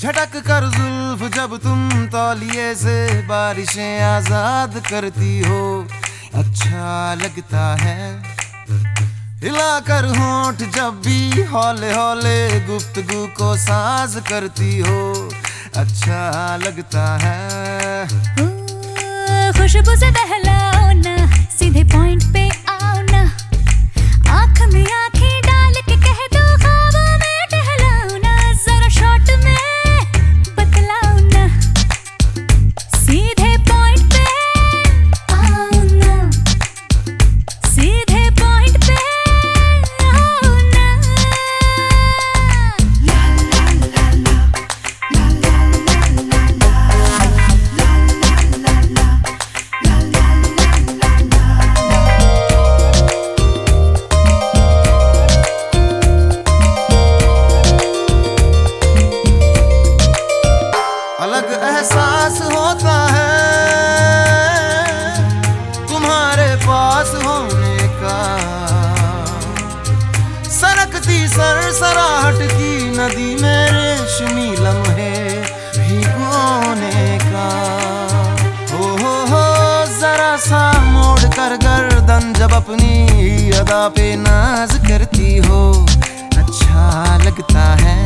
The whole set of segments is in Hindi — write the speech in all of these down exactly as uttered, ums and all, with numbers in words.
झटक कर जुल्फ जब तुम तौलिए से बारिशें आजाद करती हो, अच्छा लगता है। हिलाकर होंठ जब भी हौले हौले गुफ्तगू को साज करती हो, अच्छा लगता है। खुशबू से बहलाओ ना, सीधे पॉइंट पे आओ ना, आँख में आँखें डाल के कह दो ख्वाबों में टहलाओ ना, जरा शॉर्ट में बतलाओ ना, सीधे पॉइंट पे आओ ना, सीधे पॉइंट पे आओ ना। ला ला ला ला ला ला ला ला अलग एहसास होता है तुम्हारे पास होने का, सरकती सरसराहट की नदी में रेशमी लम्हे भिगोने का। हो हो हो जरा सा मोड़ कर गर्दन जब अपनी अदा पे नाज करती हो, अच्छा लगता है।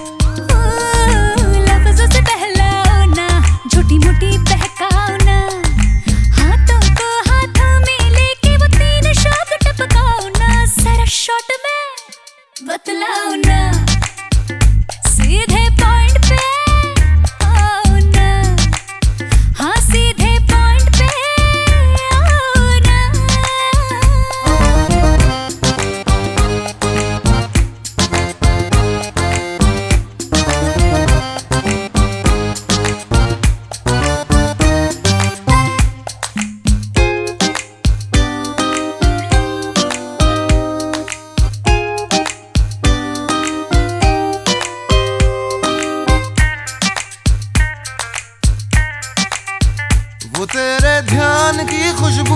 छोटी मोटी बहकाओ ना, हाथों को हाथों में लेके वो तीन शॉट टपकाओ ना, जरा शॉट में बतलाओ ना, सीधे पॉइंट पे आओ ना, हाँ सीधे पॉइंट पे आओ ना। वो तेरे ध्यान की खुशबू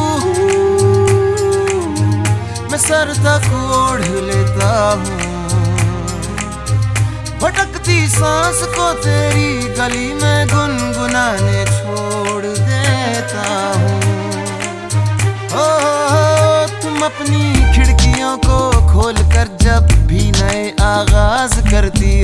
मैं सर तक ओढ़ लेता हूँ, भटकती सांस को तेरी गली में गुनगुनाने छोड़ देता हूँ। ओ तुम अपनी खिड़कियों को खोल कर जब भी नए आगाज करती